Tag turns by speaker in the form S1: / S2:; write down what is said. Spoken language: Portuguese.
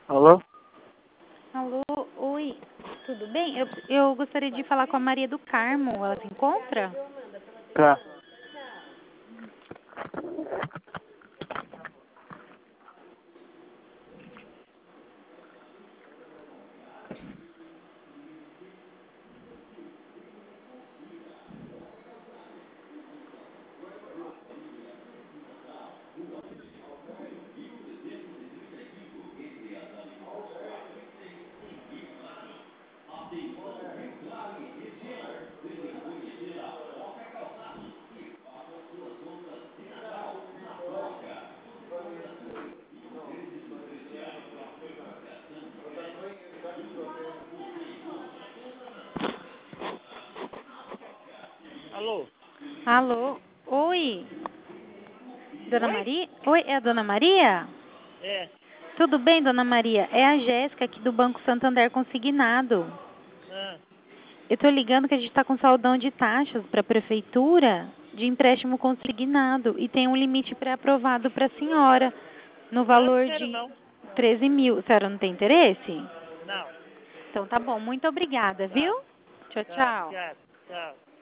S1: Alô?
S2: Alô, oi, tudo bem? Eu gostaria de falar com a Maria do Carmo, ela se encontra?
S1: Tá. Alô?
S2: Alô, oi, Dona
S1: Oi?
S2: Maria? Oi, é a Dona Maria?
S1: É.
S2: Tudo bem, Dona Maria? É a Jéssica aqui do Banco Santander Consignado.
S1: Ah,
S2: Eu tô ligando que a gente está com saudão de taxas para a prefeitura de empréstimo consignado e tem um limite pré-aprovado para a senhora no
S1: não
S2: valor
S1: quero
S2: de
S1: não.
S2: 13 mil. A senhora não tem interesse?
S1: Não.
S2: Então tá bom, muito obrigada, viu?
S1: Tá,
S2: Tchau,
S1: tá,
S2: tchau.
S1: obrigado. Tchau.